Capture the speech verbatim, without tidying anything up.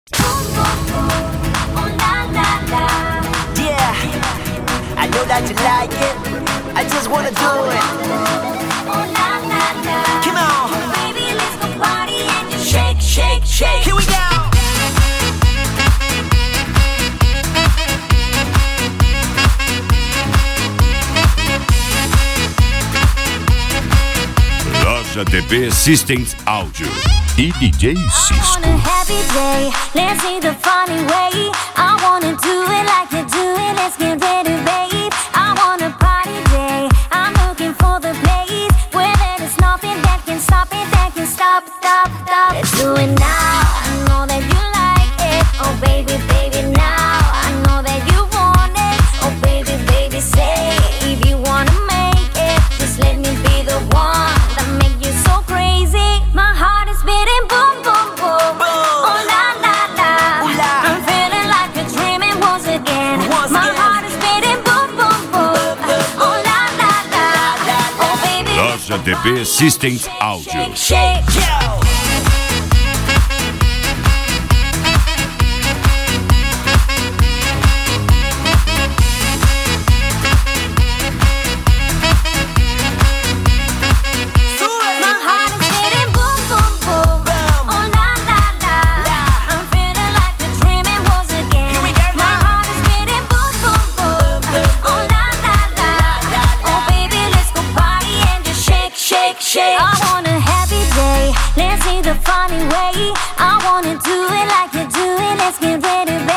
Yeah, I know that you like it. I just wanna do it. Come on, baby, let's go party and just shake, shake, shake. Here we go. Loja T V Systems Áudio e D J Cisco. On a happy day, let's see the funny way. I wanna do it like you do it. Let's get ready, babe. I want a party day. I'm looking for the place where there is nothing that can stop it, that can stop, stop, stop. Let's do it now. I know that you like it. Oh baby, baby, now I know that you want it. Oh baby, baby, say if you wanna make it, just let me be the one that make you so crazy. My heart is beating boom, boom, boom. Boom. Oh la la la. Ooh, la. I'm feeling like a dreaming once again. Once My again. heart is beating boom, boom, boom. Oh la la la. Oh baby. Loja T V Systems Áudio. Shake, shake. Yo. My heart is beating boom, boom, boom. Boom. Oh la la la. La. I'm feeling like a dreaming once again. Here we go My now. heart is beating boom, boom, boom. Oh la la la. Oh baby, let's go party and just shake, shake, shake. I want a happy day. Let's see the funny way. I wanna do it like you do it. Let's get ready, baby.